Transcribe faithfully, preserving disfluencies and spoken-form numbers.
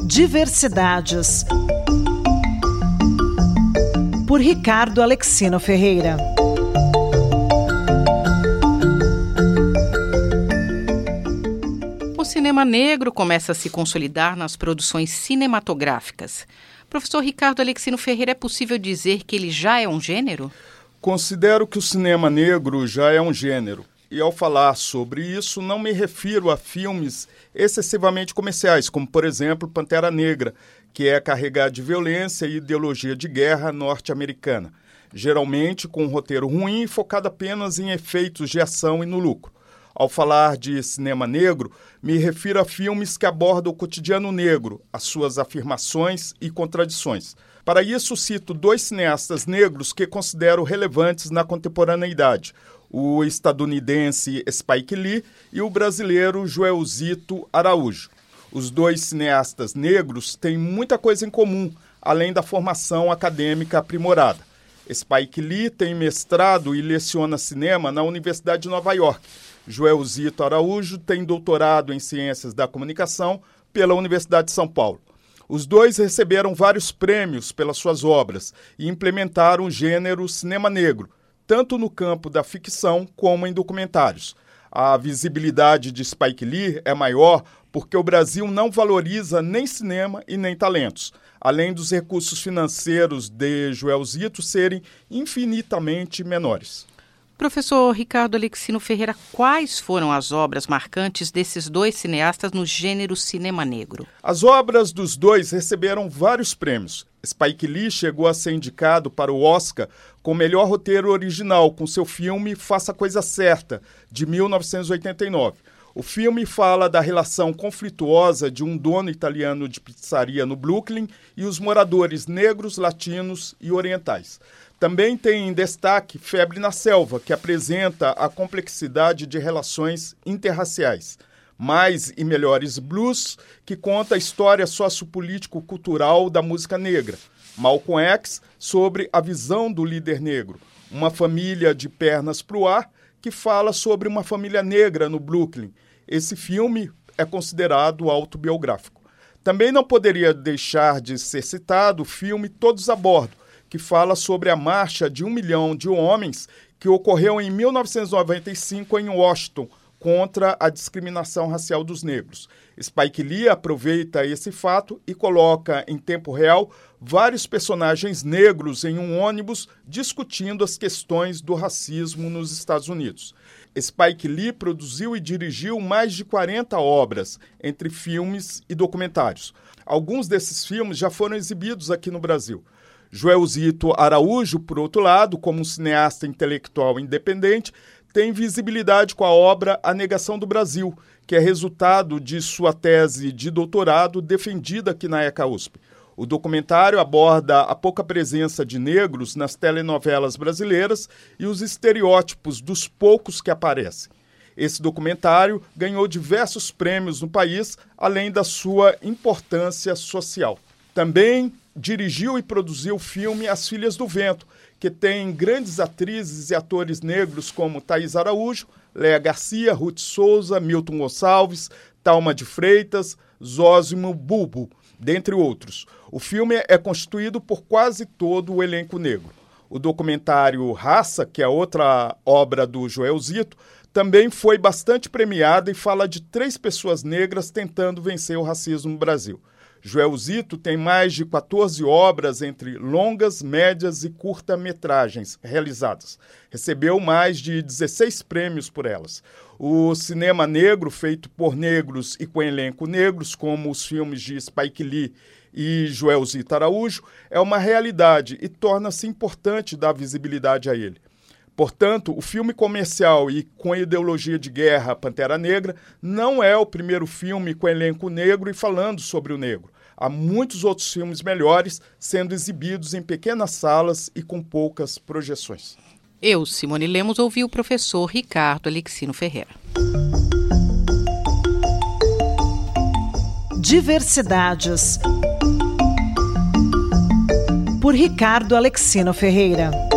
Diversidades, por Ricardo Alexino Ferreira. O cinema negro começa a se consolidar nas produções cinematográficas. Professor Ricardo Alexino Ferreira, é possível dizer que ele já é um gênero? Considero que o cinema negro já é um gênero. E ao falar sobre isso, não me refiro a filmes excessivamente comerciais, como, por exemplo, Pantera Negra, que é carregado de violência e ideologia de guerra norte-americana, geralmente com um roteiro ruim e focado apenas em efeitos de ação e no lucro. Ao falar de cinema negro, me refiro a filmes que abordam o cotidiano negro, as suas afirmações e contradições. Para isso, cito dois cineastas negros que considero relevantes na contemporaneidade, o estadunidense Spike Lee e o brasileiro Joelzito Araújo. Os dois cineastas negros têm muita coisa em comum, além da formação acadêmica aprimorada. Spike Lee tem mestrado e leciona cinema na Universidade de Nova York. Joelzito Araújo tem doutorado em Ciências da Comunicação pela Universidade de São Paulo. Os dois receberam vários prêmios pelas suas obras e implementaram o gênero cinema negro, tanto no campo da ficção como em documentários. A visibilidade de Spike Lee é maior porque o Brasil não valoriza nem cinema e nem talentos, além dos recursos financeiros de Joelzito serem infinitamente menores. Professor Ricardo Alexino Ferreira, quais foram as obras marcantes desses dois cineastas no gênero cinema negro? As obras dos dois receberam vários prêmios. Spike Lee chegou a ser indicado para o Oscar com o melhor roteiro original, com seu filme Faça a Coisa Certa, de mil novecentos e oitenta e nove. O filme fala da relação conflituosa de um dono italiano de pizzaria no Brooklyn e os moradores negros, latinos e orientais. Também tem em destaque Febre na Selva, que apresenta a complexidade de relações interraciais. Mais e Melhores Blues, que conta a história sociopolítico-cultural da música negra. Malcolm X, sobre a visão do líder negro. Uma Família de Pernas pro Ar, que fala sobre uma família negra no Brooklyn. Esse filme é considerado autobiográfico. Também não poderia deixar de ser citado o filme Todos a Bordo, que fala sobre a marcha de um milhão de homens que ocorreu em mil novecentos e noventa e cinco em Washington contra a discriminação racial dos negros. Spike Lee aproveita esse fato e coloca em tempo real vários personagens negros em um ônibus discutindo as questões do racismo nos Estados Unidos. Spike Lee produziu e dirigiu mais de quarenta obras, entre filmes e documentários. Alguns desses filmes já foram exibidos aqui no Brasil. Joelzito Araújo, por outro lado, como um cineasta intelectual independente, tem visibilidade com a obra A Negação do Brasil, que é resultado de sua tese de doutorado defendida aqui na ECA U S P. O documentário aborda a pouca presença de negros nas telenovelas brasileiras e os estereótipos dos poucos que aparecem. Esse documentário ganhou diversos prêmios no país, além da sua importância social. Também dirigiu e produziu o filme As Filhas do Vento, que tem grandes atrizes e atores negros como Thaís Araújo, Léa Garcia, Ruth Souza, Milton Gonçalves, Thalma de Freitas, Zósimo Bulbo, dentre outros. O filme é constituído por quase todo o elenco negro. O documentário Raça, que é outra obra do Joelzito, também foi bastante premiado e fala de três pessoas negras tentando vencer o racismo no Brasil. Joelzito tem mais de quatorze obras entre longas, médias e curta-metragens realizadas. Recebeu mais de dezesseis prêmios por elas. O cinema negro, feito por negros e com elenco negros, como os filmes de Spike Lee e Joelzito Araújo, é uma realidade e torna-se importante dar visibilidade a ele. Portanto, o filme comercial e com ideologia de guerra Pantera Negra não é o primeiro filme com elenco negro e falando sobre o negro. Há muitos outros filmes melhores sendo exibidos em pequenas salas e com poucas projeções. Eu, Simone Lemos, ouvi o professor Ricardo Alexino Ferreira. Diversidades, por Ricardo Alexino Ferreira.